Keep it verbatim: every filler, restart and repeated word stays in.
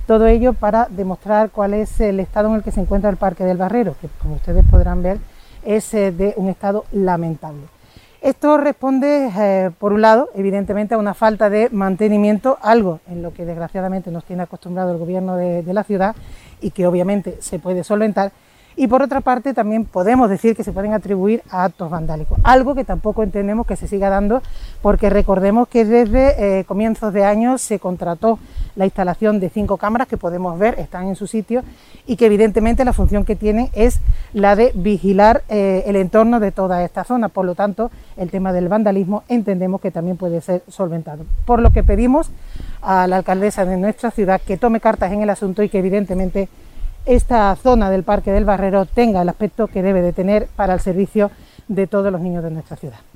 Todo ello para demostrar cuál es el estado en el que se encuentra el Parque del Barrero, que como ustedes podrán ver es de un estado lamentable. Esto responde, eh, por un lado, evidentemente a una falta de mantenimiento, algo en lo que desgraciadamente nos tiene acostumbrado el gobierno de, de la ciudad y que obviamente se puede solventar, y por otra parte también podemos decir que se pueden atribuir a actos vandálicos, algo que tampoco entendemos que se siga dando, porque recordemos que desde eh, comienzos de año se contrató la instalación de cinco cámaras que podemos ver, están en su sitio, y que evidentemente la función que tienen es la de vigilar eh, el entorno de toda esta zona. Por lo tanto, el tema del vandalismo entendemos que también puede ser solventado, por lo que pedimos a la alcaldesa de nuestra ciudad que tome cartas en el asunto y que evidentemente esta zona del Parque del Barrero tenga el aspecto que debe de tener para el servicio de todos los niños de nuestra ciudad.